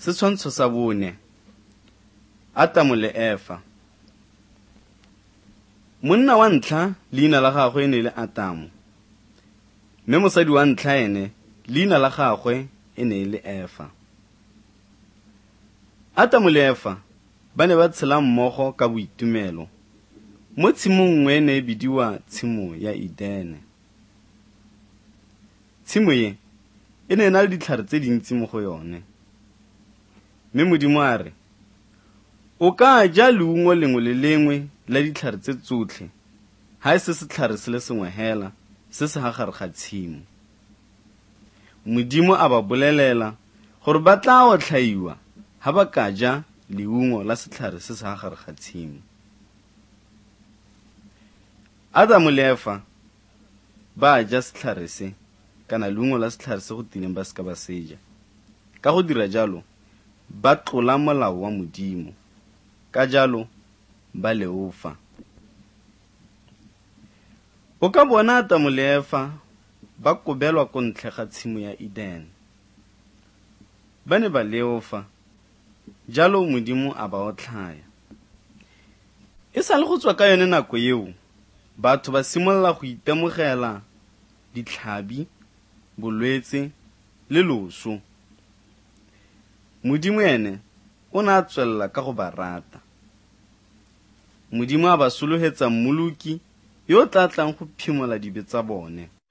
Setshwantsho sa 4. Adamu le Eva. Monna wa ntlha leina la gagwe ne le Adamu. Mme mosadi wa ntlha ene leina la gagwe ne le Eva. Adamu le Eva ba ne ba tshela mmogo ka boitumelo mo tshimong nngwe ne bidiwa tshimo ya Edene. Tshimo ye e ne na le ditlhare tse dintsi mo go yone. Mme Modimo a re, o ka ja leungo lengwe le lengwe la ditlhare tse tsotlhe ha se setlhare se le sengwe hela se se gagare ga tshimo. Modimo a ba bolelela gore ba tla otlhaiwa ha ba ka ja leungo la setlhare se se gagare ga tshimo. Adamu le Eva ba ja setlhare se kana leungo la setlhare se go tileng ba se ka ba seja. Ka go dira jalo ba tlola molao wa Modimo, ka jalo ba leofa. O ka bona Adamu le Eva ba kobelwa ko ntle ga tshimo ya Eden. Ba ne ba leofa, jalo Modimo a ba otlhaya. E sa le go tswa ka yone nako eo, batho ba simolla go itemogela ditlhabi, bolwetse le loso. Modimo ene o na tswella ka go ba rata. Modimo a ba solohetsa mmoloki yo tla tlang go phimola dibe tsa bone.